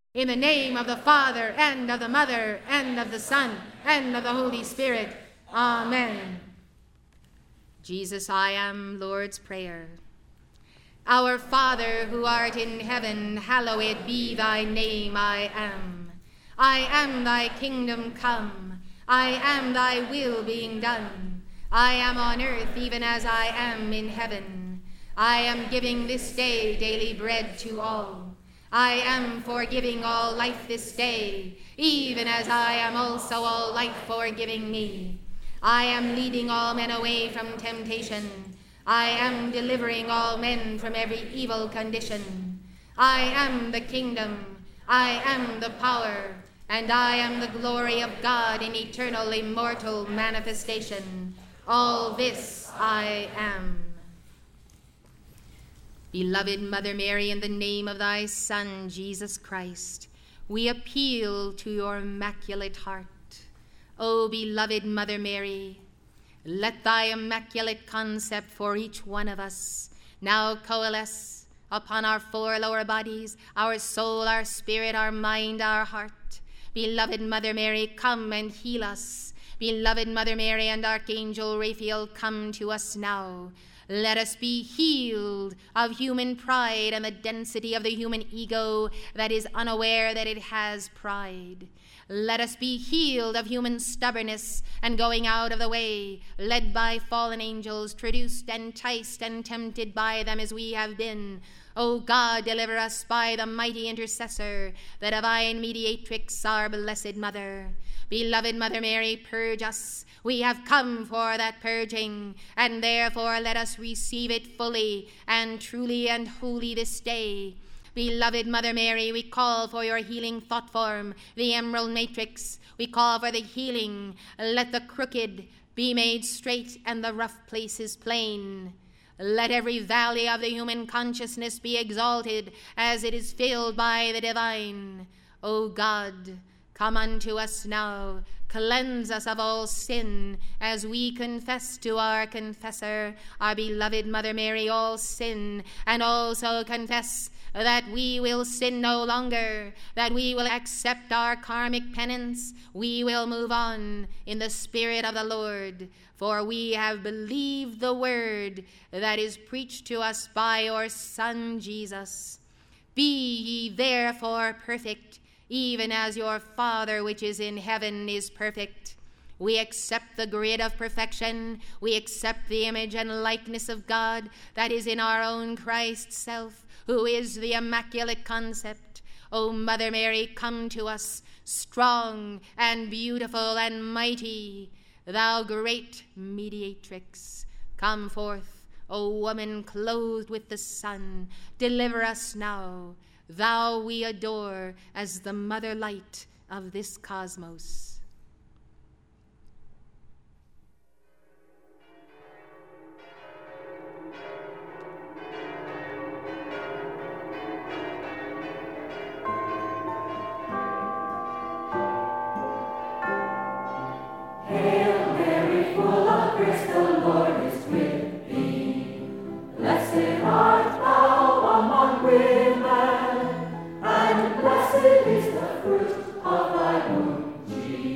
In the name of the Father, and of the Mother, and of the Son, and of the Holy Spirit. Amen. Jesus, I am, Lord's Prayer. Our Father, who art in heaven, hallowed be thy name. I am thy kingdom come. I am thy will being done. I am on earth even as I am in heaven. I am giving this day daily bread to all. I am forgiving all life this day, even as I am also all life forgiving me. I am leading all men away from temptation. I am delivering all men from every evil condition. I am the kingdom, I am the power, and I am the glory of God in eternal, immortal manifestation. All this I am. Beloved Mother Mary, in the name of thy Son, Jesus Christ, we appeal to your immaculate heart. O beloved Mother Mary, let thy immaculate concept for each one of us now coalesce upon our four lower bodies, our soul, our spirit, our mind, our heart. Beloved Mother Mary, come and heal us. Beloved Mother Mary and Archangel Raphael, come to us now. Let us be healed of human pride and the density of the human ego that is unaware that it has pride. Let us be healed of human stubbornness and going out of the way, led by fallen angels, traduced, enticed, and tempted by them as we have been. O God, deliver us by the mighty intercessor, the divine mediatrix, our blessed Mother. Beloved Mother Mary, purge us. We have come for that purging, and therefore let us receive it fully and truly and wholly this day. Beloved Mother Mary, we call for your healing thought form, the emerald matrix. We call for the healing. Let the crooked be made straight and the rough places plain. Let every valley of the human consciousness be exalted as it is filled by the divine. O God, come unto us now. Cleanse us of all sin as we confess to our confessor, our beloved Mother Mary, all sin, and also confess that we will sin no longer, that we will accept our karmic penance. We will move on in the Spirit of the Lord, for we have believed the word that is preached to us by your Son Jesus. Be ye therefore perfect, even as your Father which is in heaven is perfect. We accept the grid of perfection. We accept the image and likeness of God that is in our own Christ self, who is the immaculate concept. O Mother Mary, come to us, strong and beautiful and mighty, thou great mediatrix. Come forth, O woman clothed with the sun, deliver us now. Thou we adore as the mother light of this cosmos. Hail Mary, full of grace, the Lord is with thee. Blessed art thou among women, and blessed is the fruit of thy womb, Jesus.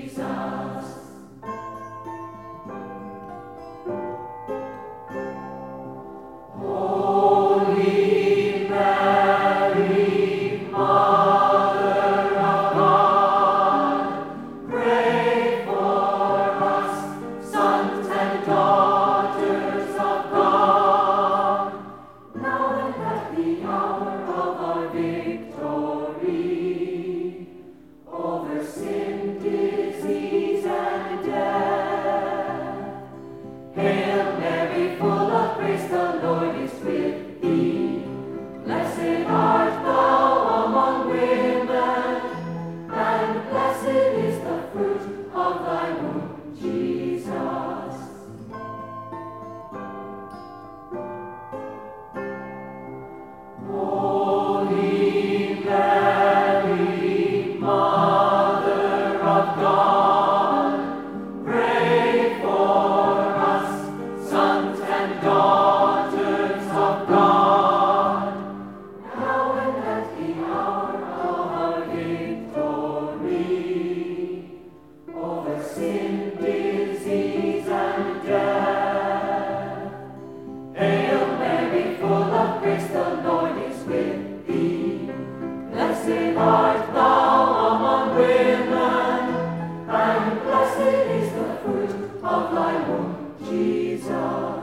Blessed art thou among women, and blessed is the fruit of thy womb, Jesus.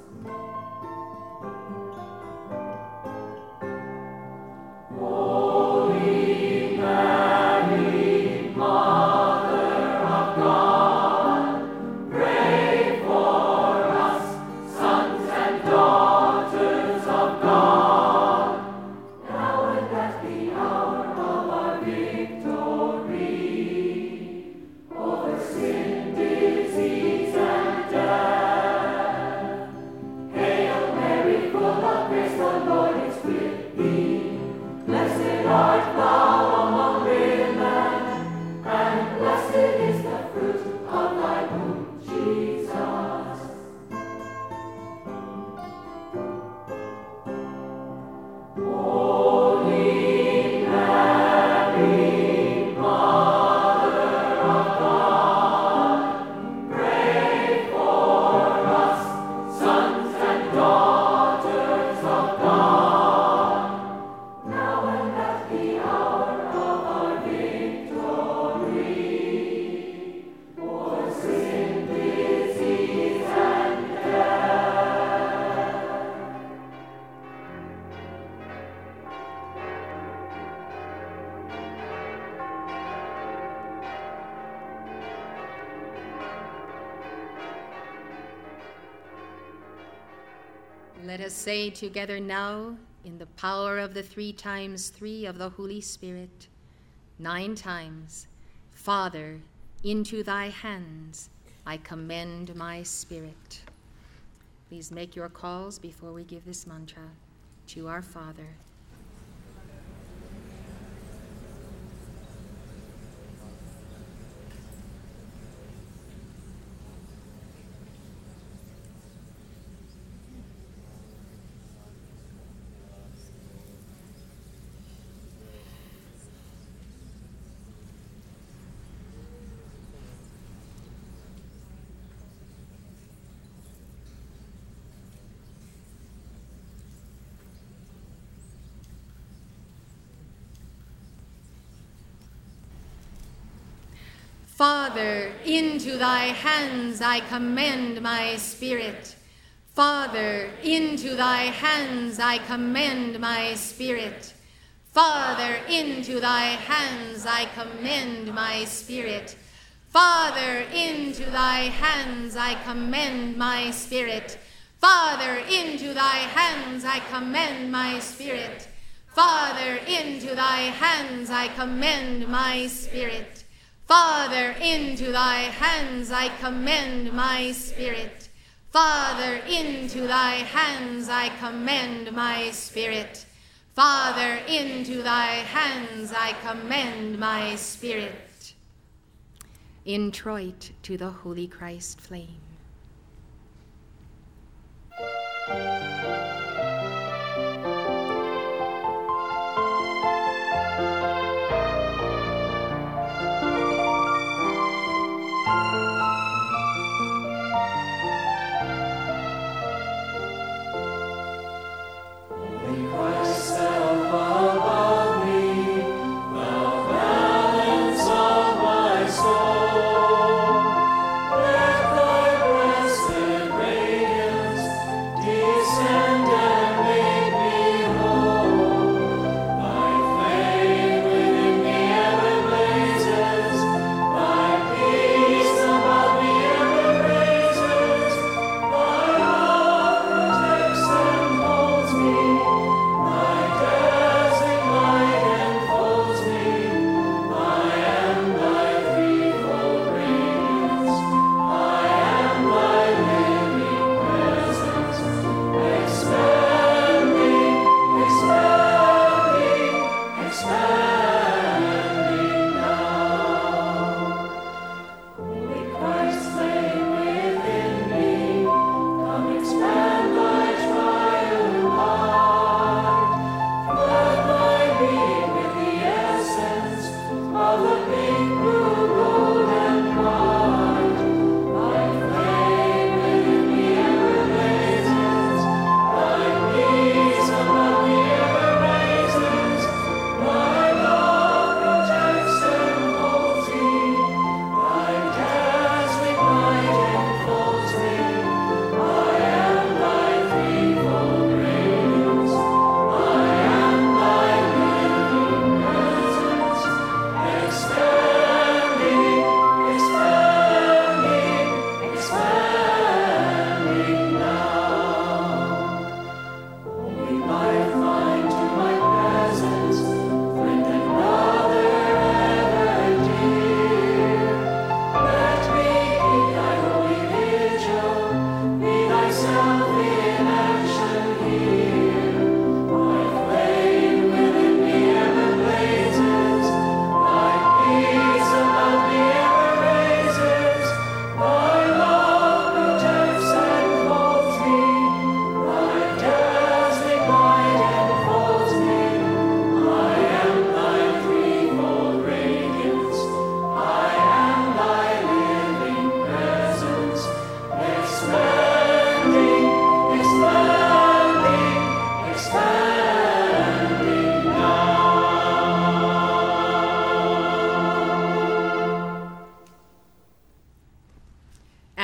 Holy Mary, Mother of God, pray for us, sons and daughters of God, now and at the hour of our victory, over sin, disease, and death. Hail Mary, full of grace, the Lord is with thee. Blessed art thou among women, and blessed is the fruit of thy womb, Jesus. Holy Mary, Mother of God, pray for us, sons and daughters of God, now and at the hour of our victory, for sin, disease, and death. Let us say together now, in the power of the 3 times 3 of the Holy Spirit, 9 times, Father, into thy hands I commend my spirit. Please make your calls before we give this mantra to our Father. Father, into thy hands I commend my spirit. Father, into thy hands I commend my spirit. Father, into thy hands I commend my spirit. Father, into thy hands I commend my spirit. Father, into thy hands I commend my spirit. Father, into thy hands I commend my spirit. Father, into thy hands I commend my spirit. Father, into thy hands I commend my spirit. Father, into thy hands I commend my spirit. Introit to the Holy Christ flame. Descend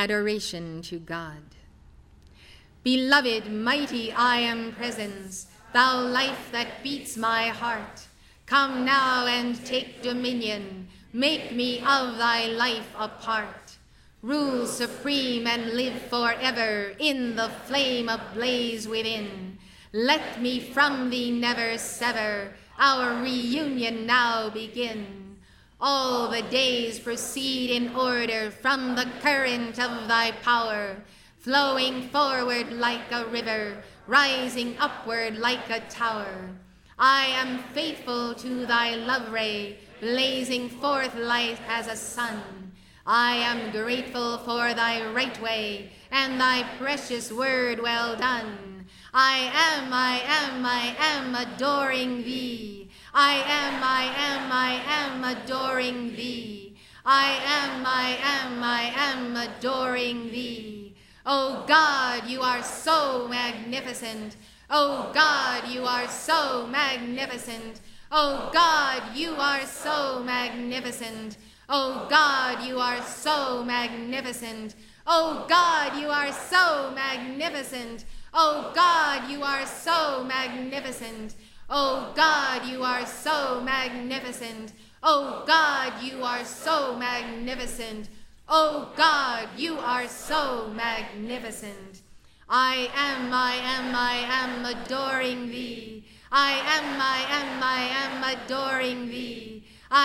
adoration to God. Beloved, mighty I am presence, thou life that beats my heart. Come now and take dominion, make me of thy life a part. Rule supreme and live forever in the flame ablaze within. Let me from thee never sever, our reunion now begin. All the days proceed in order from the current of thy power, flowing forward like a river, rising upward like a tower. I am faithful to thy love ray, blazing forth light as a sun. I am grateful for thy right way, and thy precious word well done. I am adoring thee. I am adoring thee. I am adoring thee. Oh God, you are so magnificent. Oh God, you are so magnificent. Oh God, you are so magnificent. Oh God, you are so magnificent. Oh God, you are so magnificent. Oh God, you are so magnificent. Oh God, you are so magnificent. Oh God, you are so magnificent. Oh God, you are so magnificent. I am adoring thee. I am adoring thee.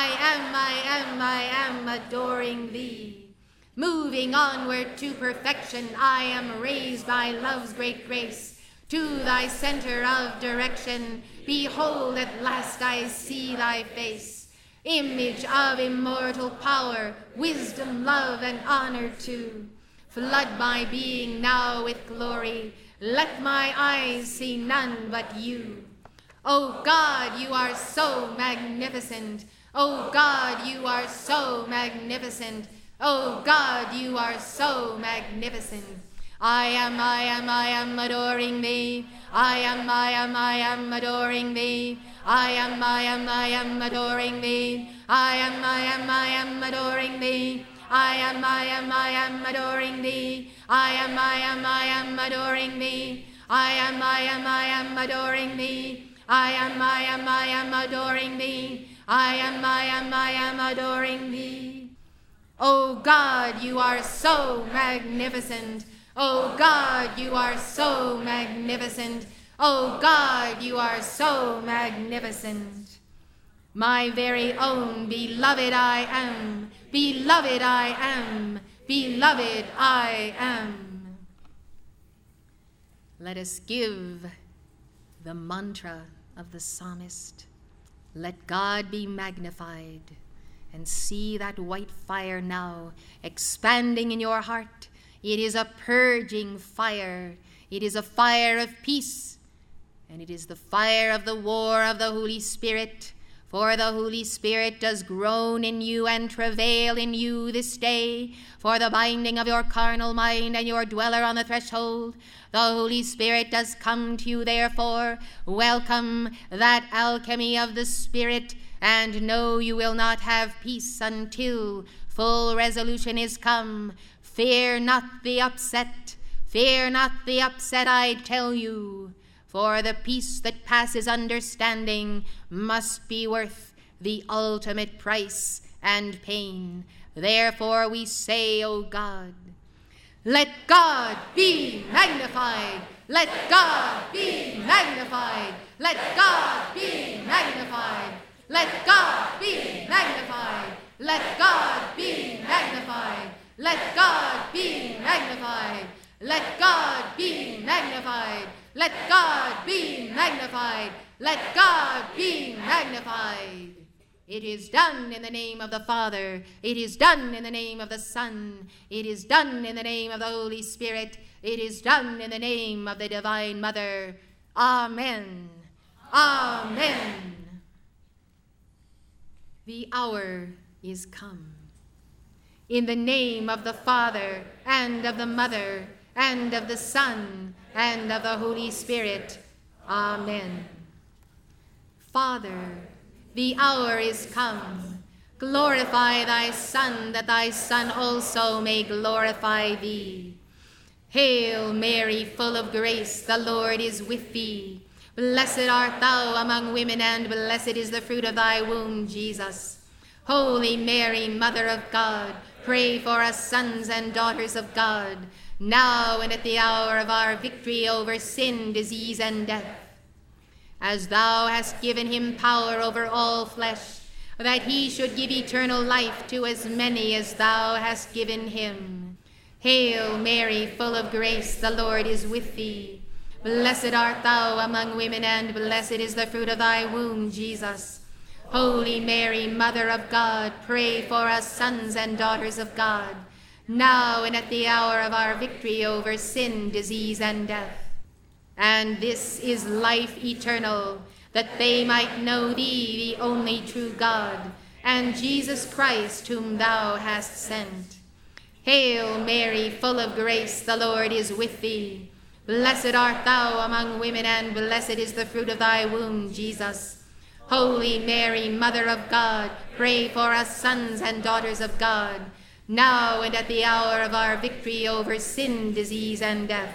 I am adoring thee. Moving onward to perfection, I am raised by love's great grace. To thy center of direction, behold, at last I see thy face. Image of immortal power, wisdom, love, and honor too. Flood my being now with glory. Let my eyes see none but you. Oh God, you are so magnificent. Oh God, you are so magnificent. Oh God, you are so magnificent. I am adoring thee. I am adoring thee. I am adoring thee. I am adoring thee. I am adoring thee. I am adoring thee. I am adoring thee. I am adoring thee. I am adoring thee. Oh God, you are so magnificent. Oh God, you are so magnificent. Oh God, you are so magnificent. My very own beloved I am. Beloved I am. Beloved I am. Let us give the mantra of the psalmist. Let God be magnified, and see that white fire now expanding in your heart. It is a purging fire. It is a fire of peace, and it is the fire of the war of the Holy Spirit. For the Holy Spirit does groan in you and travail in you this day, for the binding of your carnal mind and your dweller on the threshold. The Holy Spirit does come to you, therefore. Welcome that alchemy of the Spirit, and know you will not have peace until full resolution is come. Fear not the upset. Fear not the upset, I tell you. For the peace that passes understanding must be worth the ultimate price and pain. Therefore we say, O God, let God be magnified. Let God be magnified. Let God be magnified. Let God be magnified. Let God be magnified. Let God be magnified. Let God be magnified. Let God be magnified. Let God be magnified. It is done in the name of the Father. It is done in the name of the Son. It is done in the name of the Holy Spirit. It is done in the name of the Divine Mother. Amen. Amen. The hour is come. In the name of the Father, and of the Mother, and of the Son, and of the Holy Spirit. Amen. Father, the hour is come. Glorify thy Son, that thy Son also may glorify thee. Hail Mary, full of grace, the Lord is with thee. Blessed art thou among women, and blessed is the fruit of thy womb, Jesus. Holy Mary, Mother of God, pray for us sons and daughters of God, now and at the hour of our victory over sin, disease, and death. As thou hast given him power over all flesh, that he should give eternal life to as many as thou hast given him. Hail Mary, full of grace, the Lord is with thee. Blessed art thou among women, and blessed is the fruit of thy womb, Jesus. Holy Mary, Mother of God, pray for us sons and daughters of God, now and at the hour of our victory over sin, disease, and death. And this is life eternal, that they might know thee, the only true God, and Jesus Christ, whom thou hast sent. Hail Mary, full of grace, the Lord is with thee. Blessed art thou among women, and blessed is the fruit of thy womb, Jesus. Holy Mary, Mother of God, pray for us sons and daughters of God, now and at the hour of our victory over sin, disease, and death.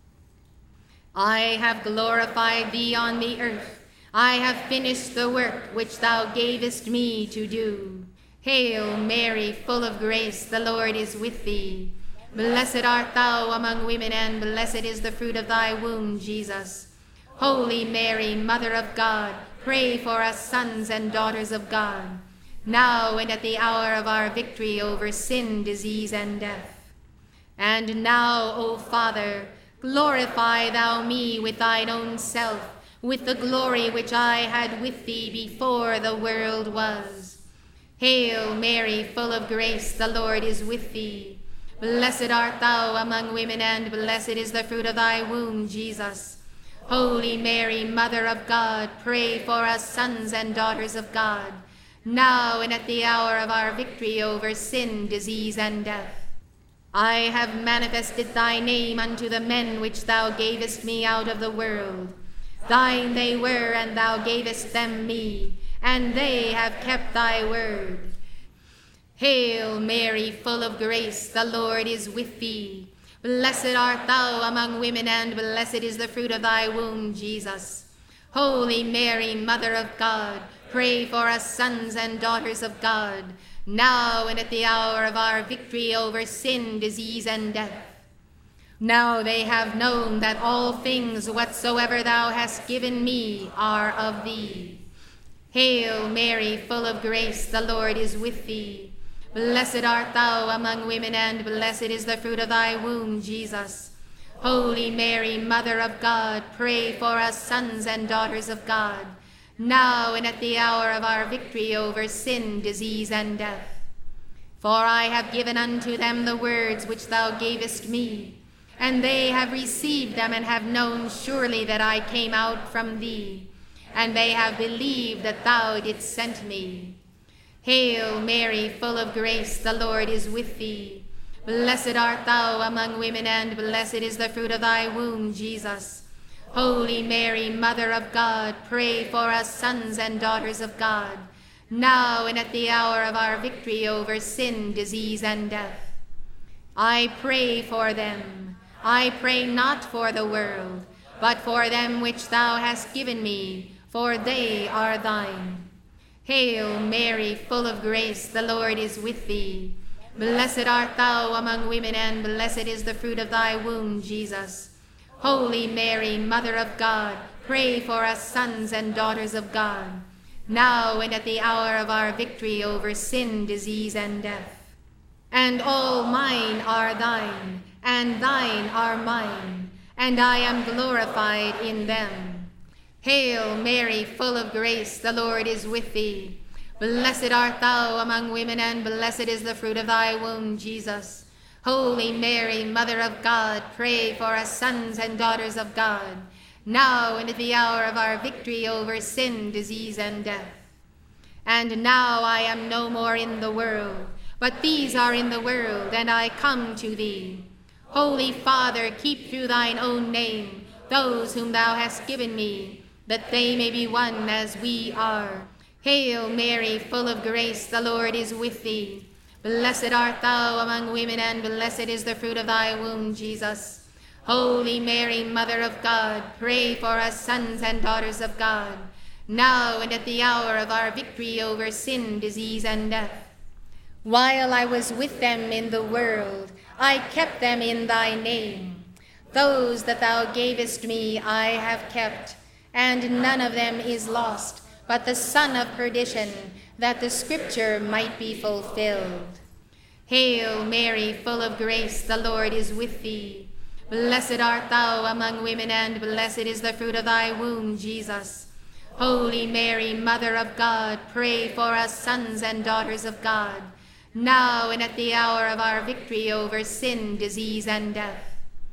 I have glorified thee on the earth. I have finished the work which thou gavest me to do. Hail Mary, full of grace, the Lord is with thee. Blessed art thou among women, and blessed is the fruit of thy womb, Jesus. Holy Mary, Mother of God, pray for us sons and daughters of God, now and at the hour of our victory over sin, disease, and death. And now, O Father, glorify thou me with thine own self, with the glory which I had with thee before the world was. Hail Mary, full of grace, the Lord is with thee. Blessed art thou among women, and blessed is the fruit of thy womb, Jesus. Holy Mary, Mother of God, pray for us sons and daughters of God, now and at the hour of our victory over sin, disease, and death. I have manifested thy name unto the men which thou gavest me out of the world. Thine they were, and thou gavest them me, and they have kept thy word. Hail Mary, full of grace, the Lord is with thee. Blessed art thou among women, and blessed is the fruit of thy womb, Jesus. Holy Mary, Mother of God, pray for us sons and daughters of God, now and at the hour of our victory over sin, disease, and death. Now they have known that all things whatsoever thou hast given me are of thee. Hail Mary, full of grace, the Lord is with thee. Blessed art thou among women, and blessed is the fruit of thy womb, Jesus. Holy Mary, Mother of God, pray for us sons and daughters of God, now and at the hour of our victory over sin, disease, and death. For I have given unto them the words which thou gavest me, and they have received them, and have known surely that I came out from thee, and they have believed that thou didst send me. Hail Mary, full of grace, the Lord is with thee. Blessed art thou among women, and blessed is the fruit of thy womb, Jesus. Holy Mary, Mother of God, pray for us sons and daughters of God, now and at the hour of our victory over sin, disease, and death. I pray for them. I pray not for the world, but for them which thou hast given me, for they are thine. Hail Mary, full of grace, the Lord is with thee. Blessed art thou among women, and blessed is the fruit of thy womb, Jesus. Holy Mary, Mother of God, pray for us sons and daughters of God, now and at the hour of our victory over sin, disease, and death. And all mine are thine, and thine are mine, and I am glorified in them. Hail Mary, full of grace, the Lord is with thee. Blessed art thou among women, and blessed is the fruit of thy womb, Jesus. Holy Mary, Mother of God, pray for us sons and daughters of God, now and at the hour of our victory over sin, disease, and death. And now I am no more in the world, but these are in the world, and I come to thee. Holy Father, keep through thine own name those whom thou hast given me, that they may be one as we are. Hail Mary, full of grace, the Lord is with thee. Blessed art thou among women, and blessed is the fruit of thy womb, Jesus. Holy Mary, Mother of God, pray for us sons and daughters of God, now and at the hour of our victory over sin, disease, and death. While I was with them in the world, I kept them in thy name. Those that thou gavest me I have kept, and none of them is lost, but the son of perdition, that the scripture might be fulfilled. Hail Mary, full of grace, the Lord is with thee. Blessed art thou among women, and blessed is the fruit of thy womb, Jesus. Holy Mary, Mother of God, pray for us sons and daughters of God, now and at the hour of our victory over sin, disease, and death.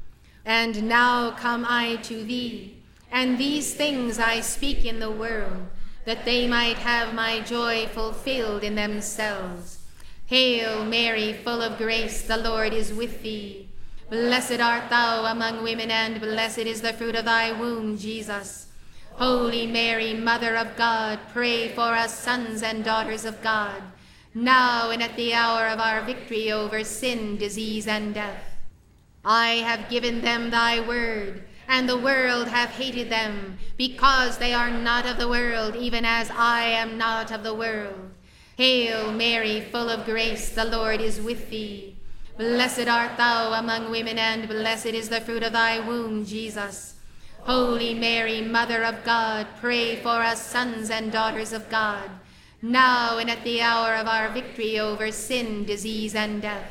And now come I to thee, and these things I speak in the world, that they might have my joy fulfilled in themselves. Hail Mary, full of grace, the Lord is with thee. Blessed art thou among women, and blessed is the fruit of thy womb, Jesus. Holy Mary, Mother of God, pray for us sons and daughters of God, now and at the hour of our victory over sin, disease, and death. I have given them thy word, and the world hath hated them, because they are not of the world, even as I am not of the world. Hail Mary, full of grace, the Lord is with thee. Blessed art thou among women, and blessed is the fruit of thy womb, Jesus. Holy Mary, Mother of God, pray for us sons and daughters of God, now and at the hour of our victory over sin, disease, and death.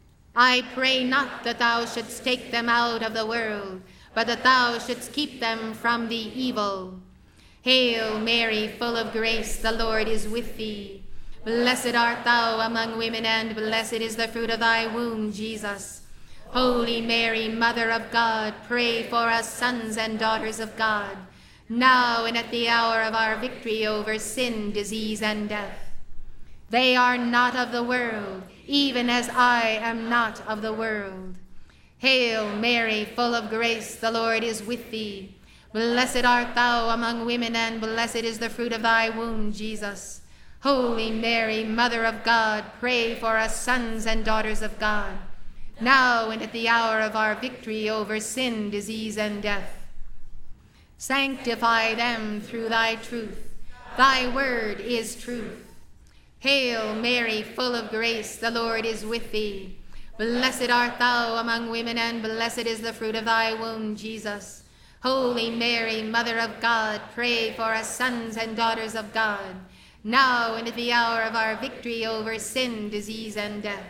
I pray not that thou shouldst take them out of the world, but that thou shouldst keep them from the evil. Hail Mary, full of grace, the Lord is with thee. Blessed art thou among women, and blessed is the fruit of thy womb, Jesus. Holy Mary, Mother of God, pray for us sons and daughters of God, now and at the hour of our victory over sin, disease, and death. They are not of the world, even as I am not of the world. Hail Mary, full of grace, the Lord is with thee. Blessed art thou among women, and blessed is the fruit of thy womb, Jesus. Holy Mary, Mother of God, pray for us sons and daughters of God, now and at the hour of our victory over sin, disease, and death. Sanctify them through thy truth. Thy word is truth. Hail Mary, full of grace, the Lord is with thee. Blessed art thou among women, and blessed is the fruit of thy womb, Jesus. Holy Mary, Mother of God, pray for us sons and daughters of God, now and at the hour of our victory over sin, disease, and death.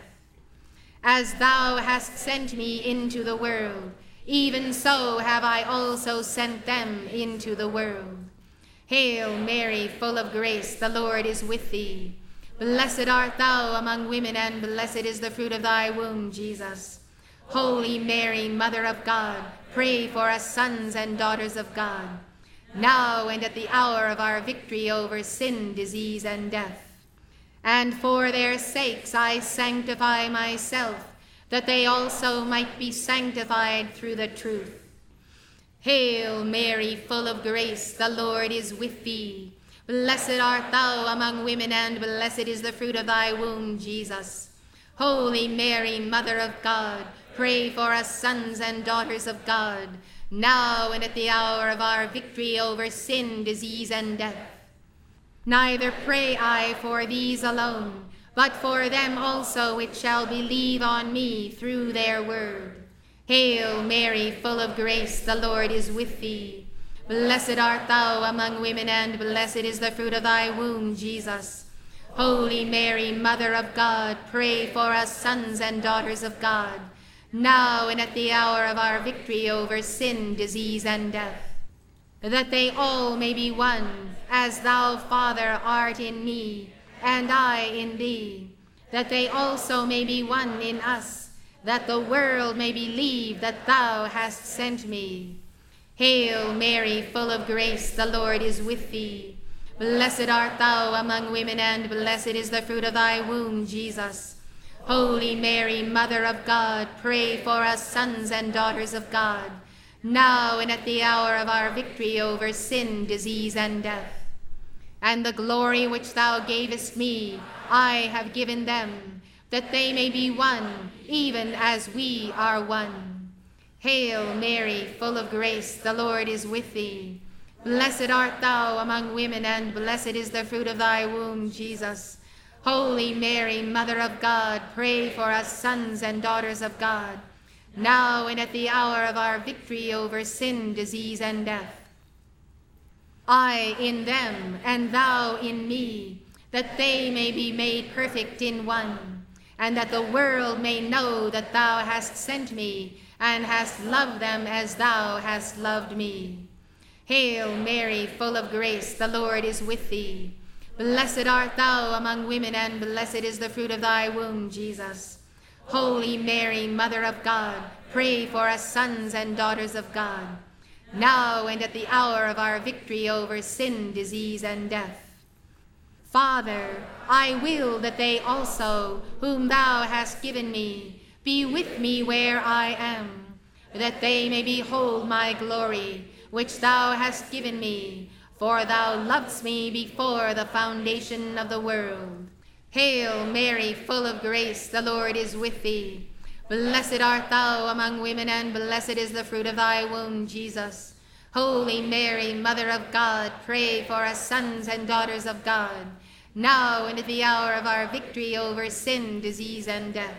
As thou hast sent me into the world, even so have I also sent them into the world. Hail Mary, full of grace, the Lord is with thee. Blessed art thou among women, and blessed is the fruit of thy womb, Jesus. Holy Mary, Mother of God, pray for us sons and daughters of God, now and at the hour of our victory over sin, disease, and death. And for their sakes I sanctify myself, that they also might be sanctified through the truth. Hail Mary, full of grace, the Lord is with thee. Blessed art thou among women, and blessed is the fruit of thy womb, Jesus. Holy Mary, Mother of God, pray for us sons and daughters of God, now and at the hour of our victory over sin, disease, and death. Neither pray I for these alone, but for them also which shall believe on me through their word. Hail Mary, full of grace, the Lord is with thee. Blessed art thou among women, and blessed is the fruit of thy womb, Jesus. Holy Mary, Mother of God, pray for us sons and daughters of God, now and at the hour of our victory over sin, disease, and death. That they all may be one, as thou, Father, art in me, and I in thee. That they also may be one in us, that the world may believe that thou hast sent me. Hail Mary, full of grace, the Lord is with thee. Blessed art thou among women, and blessed is the fruit of thy womb, Jesus. Holy Mary, Mother of God, pray for us sons and daughters of God, now and at the hour of our victory over sin, disease, and death. And the glory which thou gavest me, I have given them, that they may be one, even as we are one. Hail Mary, full of grace, the Lord is with thee. Blessed art thou among women, and blessed is the fruit of thy womb, Jesus. Holy Mary, Mother of God, pray for us sons and daughters of God, now and at the hour of our victory over sin, disease, and death. I in them, and thou in me, that they may be made perfect in one, and that the world may know that thou hast sent me, and hast loved them as thou hast loved me. Hail Mary, full of grace, the Lord is with thee. Blessed art thou among women, and blessed is the fruit of thy womb, Jesus. Holy Mary, Mother of God, pray for us sons and daughters of God, now and at the hour of our victory over sin, disease, and death. Father, I will that they also, whom thou hast given me, be with me where I am, that they may behold my glory, which thou hast given me, for thou lovedst me before the foundation of the world. Hail Mary, full of grace, the Lord is with thee. Blessed art thou among women, and blessed is the fruit of thy womb, Jesus. Holy Mary, Mother of God, pray for us sons and daughters of God, now and at the hour of our victory over sin, disease, and death.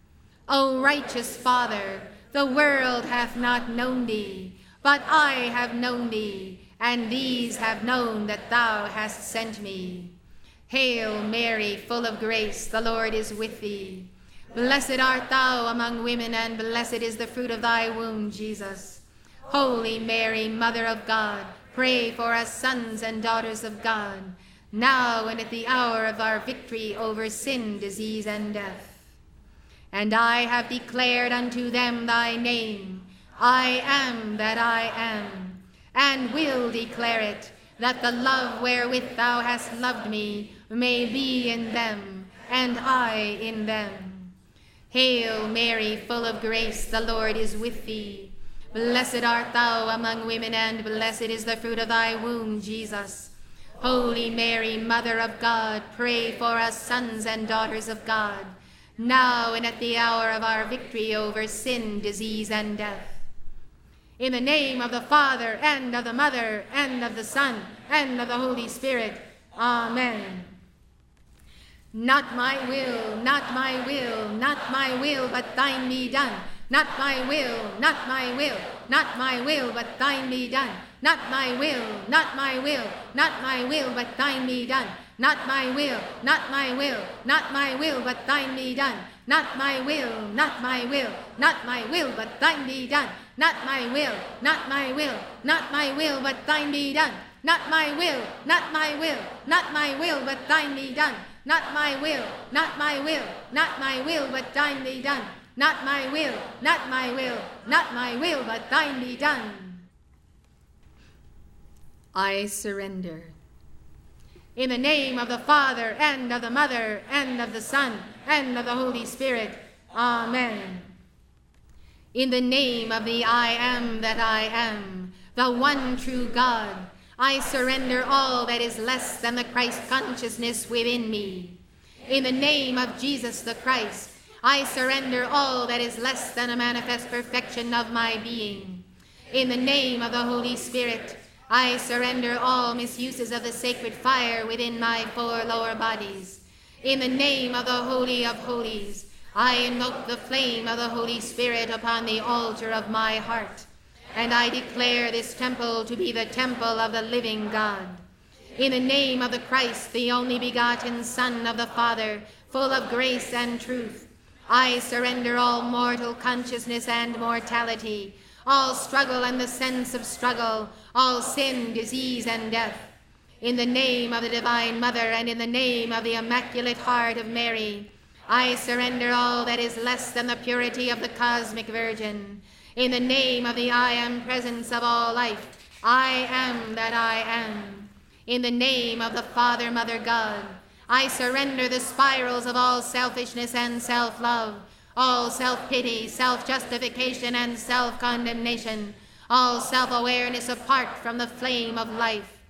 O righteous Father, the world hath not known thee, but I have known thee, and these have known that thou hast sent me. Hail Mary, full of grace, the Lord is with thee. Blessed art thou among women, and blessed is the fruit of thy womb, Jesus. Holy Mary, Mother of God, pray for us sons and daughters of God, now and at the hour of our victory over sin, disease, and death. And I have declared unto them thy name, I am that I am, and will declare it, that the love wherewith thou hast loved me may be in them, and I in them. Hail Mary, full of grace, the Lord is with thee. Blessed art thou among women, and blessed is the fruit of thy womb, Jesus. Holy Mary, Mother of God, pray for us sons and daughters of God, now and at the hour of our victory over sin, disease, and death. In the name of the Father, and of the Mother, and of the Son, and of the Holy Spirit. Amen. Not my will, not my will, not my will, but thine be done. Not my will, not my will, not my will, but thine be done. Not my will, not my will, not my will, but thine be done. Not my will, not my will, not my will, but thine be done. Not my will, not my will, not my will, but thine be done. Not my will, not my will, not my will, but thine be done. Not my will, not my will, not my will, but thine be done. Not my will, not my will, not my will, but thine be done. Not my will, not my will, not my will, but thine be done. I surrender. In the name of the Father, and of the Mother, and of the Son, and of the Holy Spirit. Amen. In the name of the I am that I am, the one true God, I surrender all that is less than the Christ consciousness within me. In the name of Jesus the Christ, I surrender all that is less than a manifest perfection of my being. In the name of the Holy Spirit, I surrender all misuses of the sacred fire within my four lower bodies. In the name of the Holy of Holies, I invoke the flame of the Holy Spirit upon the altar of my heart, and I declare this temple to be the temple of the living God. In the name of the Christ, the only begotten Son of the Father, full of grace and truth, I surrender all mortal consciousness and mortality, all struggle and the sense of struggle, all sin, disease, and death. In the name of the Divine Mother, and in the name of the Immaculate Heart of Mary, I surrender all that is less than the purity of the Cosmic Virgin. In the name of the I am presence of all life, I am that I am. In the name of the Father, Mother, God, I surrender the spirals of all selfishness and self-love, all self-pity, self-justification, and self-condemnation, all self-awareness apart from the flame of life.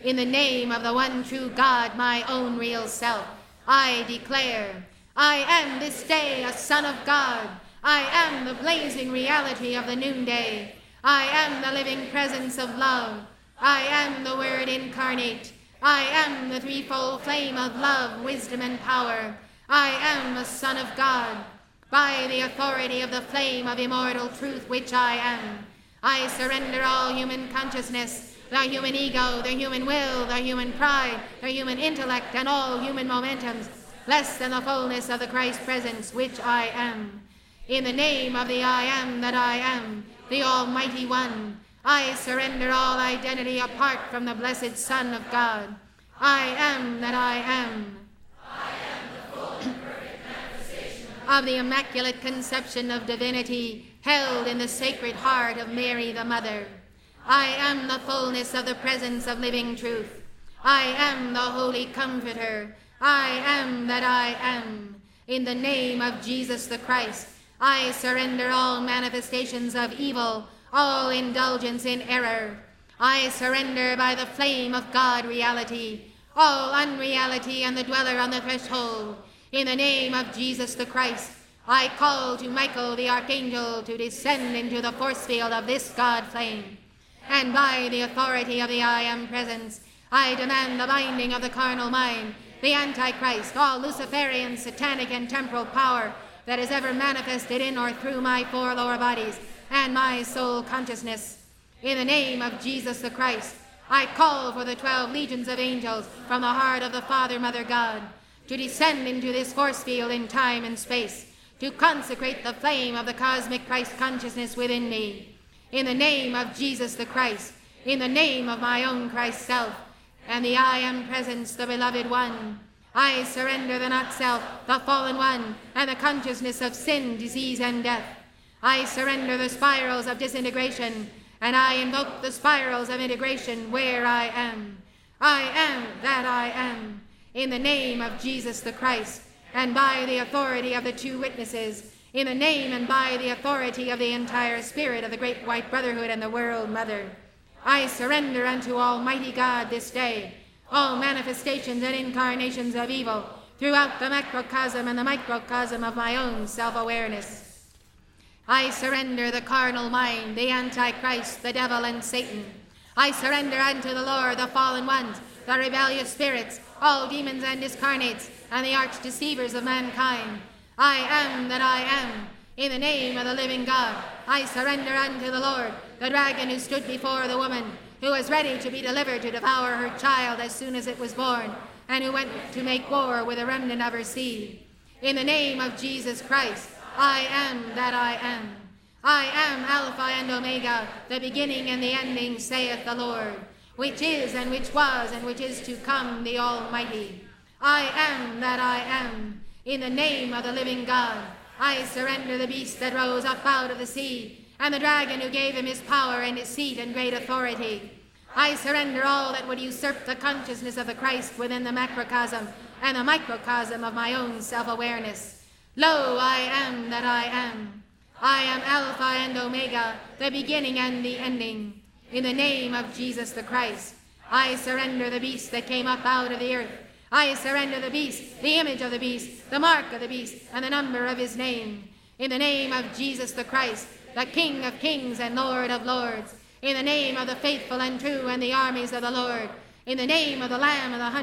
In the name of the one true God, my own real self, I declare, I am this day a son of God. I am the blazing reality of the noonday. I am the living presence of love. I am the Word incarnate. I am the threefold flame of love, wisdom, and power. I am a son of God. By the authority of the flame of immortal truth which I am, I surrender all human consciousness, the human ego, the human will, the human pride, the human intellect, and all human momentums, less than the fullness of the Christ presence which I am. In the name of the I am that I am, the Almighty One, I surrender all identity apart from the blessed Son of God. I am that I am. I am the full and perfect manifestation of the Immaculate Conception of Divinity, held in the Sacred Heart of Mary the Mother. I am the fullness of the presence of living truth. I am the Holy Comforter. I am that I am. In the name of Jesus the Christ, I surrender all manifestations of evil, all indulgence in error. I surrender by the flame of God reality, all unreality and the dweller on the threshold. In the name of Jesus the Christ, I call to Michael the Archangel to descend into the force field of this God flame. And by the authority of the I Am Presence, I demand the binding of the carnal mind, the Antichrist, all Luciferian, satanic, and temporal power that is ever manifested in or through my four lower bodies and my soul consciousness. In the name of Jesus the Christ, I call for the 12 legions of angels from the heart of the Father, Mother, God, to descend into this force field in time and space, to consecrate the flame of the cosmic Christ consciousness within me. In the name of Jesus the Christ, in the name of my own Christ self, and the I Am Presence, the Beloved One, I surrender the not-self, the fallen one, and the consciousness of sin, disease, and death. I surrender the spirals of disintegration, and I invoke the spirals of integration where I am. I am that I am. In the name of Jesus the Christ, and by the authority of the two witnesses, in the name and by the authority of the entire spirit of the Great White Brotherhood and the World Mother, I surrender unto Almighty God this day all manifestations and incarnations of evil throughout the macrocosm and the microcosm of my own self-awareness. I surrender the carnal mind, the Antichrist, the devil, and Satan. I surrender unto the Lord the fallen ones, the rebellious spirits, all demons and discarnates, and the arch-deceivers of mankind. I am that I am. In the name of the living God, I surrender unto the Lord the dragon who stood before the woman, who was ready to be delivered to devour her child as soon as it was born, and who went to make war with the remnant of her seed. In the name of Jesus Christ, I am that I am. I am Alpha and Omega, the beginning and the ending, saith the Lord, which is and which was and which is to come, the Almighty. I am that I am. In the name of the living God, I surrender the beast that rose up out of the sea, and the dragon who gave him his power and his seat and great authority. I surrender all that would usurp the consciousness of the Christ within the macrocosm and the microcosm of my own self-awareness. Lo, I am that I am. I am Alpha and Omega, the beginning and the ending. In the name of Jesus the Christ, I surrender the beast that came up out of the earth. I surrender the beast, the image of the beast, the mark of the beast, and the number of his name. In the name of Jesus the Christ, the King of kings and Lord of lords. In the name of the faithful and true and the armies of the Lord. In the name of the Lamb of the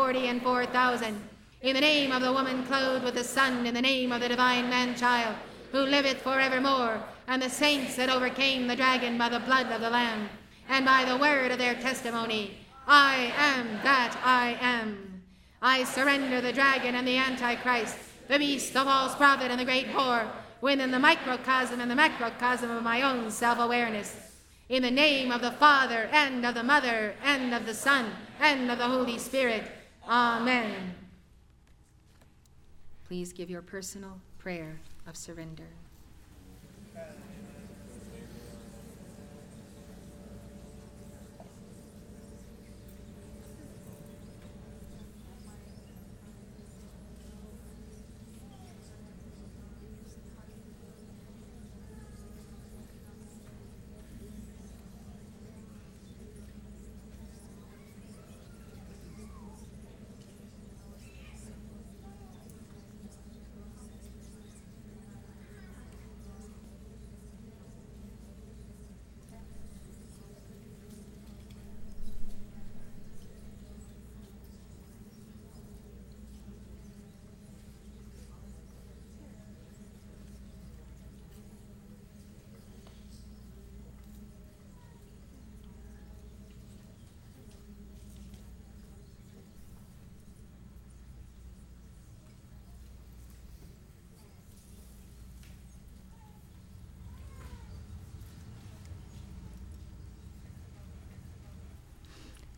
144,000. In the name of the woman clothed with the sun. In the name of the divine man-child, who liveth forevermore, and the saints that overcame the dragon by the blood of the Lamb, and by the word of their testimony. I am that I am. I surrender the dragon and the Antichrist, the beast, the false prophet, and the great whore, within the microcosm and the macrocosm of my own self-awareness. In the name of the Father, and of the Mother, and of the Son, and of the Holy Spirit. Amen. Please give your personal prayer of surrender.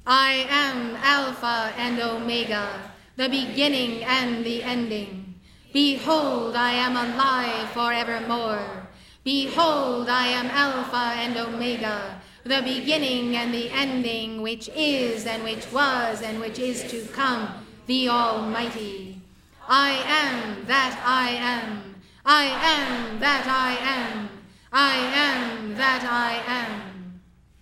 I am Alpha and Omega, the beginning and the ending. Behold, I am alive forevermore. Behold, I am Alpha and Omega, the beginning and the ending, which is and which was and which is to come, the Almighty. I am that I am. I am that I am. I am that I am.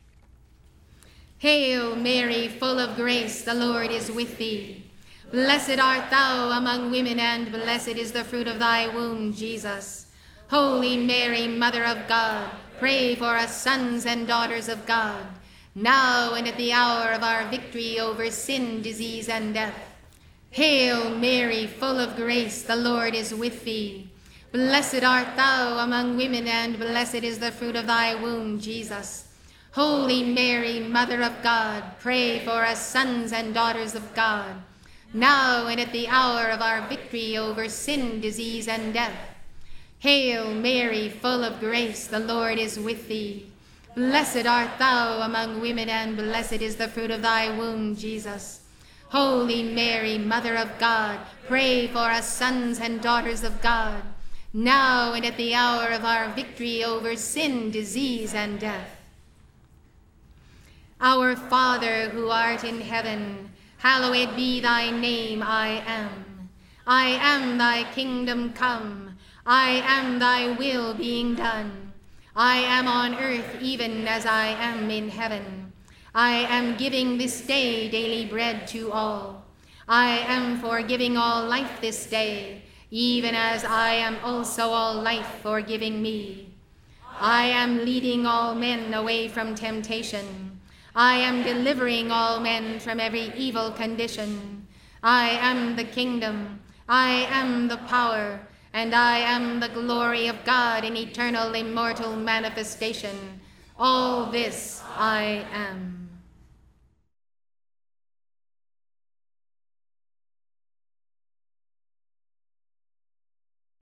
Hail Mary, full of grace, the Lord is with thee. Blessed art thou among women, and blessed is the fruit of thy womb, Jesus. Holy Mary, Mother of God, pray for us sons and daughters of God, now and at the hour of our victory over sin, disease, and death. Hail Mary, full of grace, the Lord is with thee. Blessed art thou among women, and blessed is the fruit of thy womb, Jesus. Holy Mary, Mother of God, pray for us sons and daughters of God, now and at the hour of our victory over sin, disease, and death. Hail Mary, full of grace, the Lord is with thee. Blessed art thou among women, and blessed is the fruit of thy womb, Jesus. Holy Mary, Mother of God, pray for us sons and daughters of God, now and at the hour of our victory over sin, disease, and death. Our Father, who art in heaven, hallowed be thy name. I am thy kingdom come. I am thy will being done. I am on earth even as I am in heaven. I am giving this day daily bread to all. I am forgiving all life this day, even as I am also all life forgiving me. I am leading all men away from temptation. I am delivering all men from every evil condition. I am the kingdom, I am the power, and I am the glory of God in eternal immortal manifestation. All this I am.